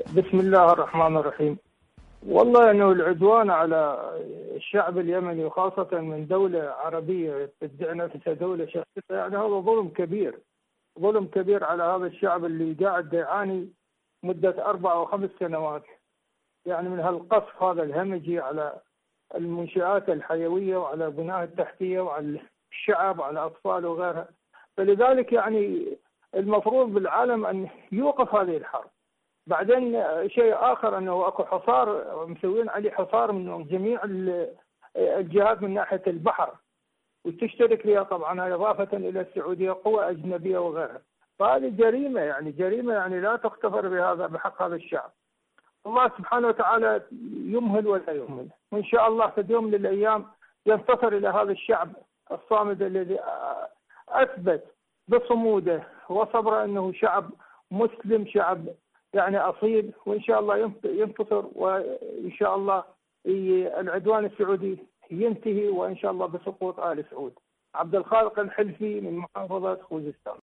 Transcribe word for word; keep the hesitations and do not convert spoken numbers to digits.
بسم الله الرحمن الرحيم. والله أنه العدوان على الشعب اليمني وخاصة من دولة عربية تدعي نفسها دولة شقيقة، يعني هذا ظلم كبير، ظلم كبير على هذا الشعب اللي قاعد يعاني مدة أربع أو خمس سنوات يعني من هالقصف هذا الهمجي على المنشآت الحيوية وعلى بناء التحتية وعلى الشعب وعلى الأطفال وغيرها. فلذلك يعني المفروض بالعالم أن يوقف هذه الحرب. بعدين شيء آخر أنه أكو حصار مسوين عليه حصار من جميع الجهات من ناحية البحر، وتشترك فيها طبعا إضافة إلى السعودية قوى أجنبية وغيرها. فهذه جريمة، يعني جريمة يعني لا تغتفر بهذا بحق هذا الشعب. الله سبحانه وتعالى يمهل ولا يمهل، وإن شاء الله في يوم من الأيام ينتصر إلى هذا الشعب الصامد الذي أثبت بصموده وصبره أنه شعب مسلم، شعب يعني أصيل، وإن شاء الله ينتصر، وإن شاء الله العدوان السعودي ينتهي، وإن شاء الله بسقوط آل سعود. عبد الخالق الحلفي من محافظة خوزستان.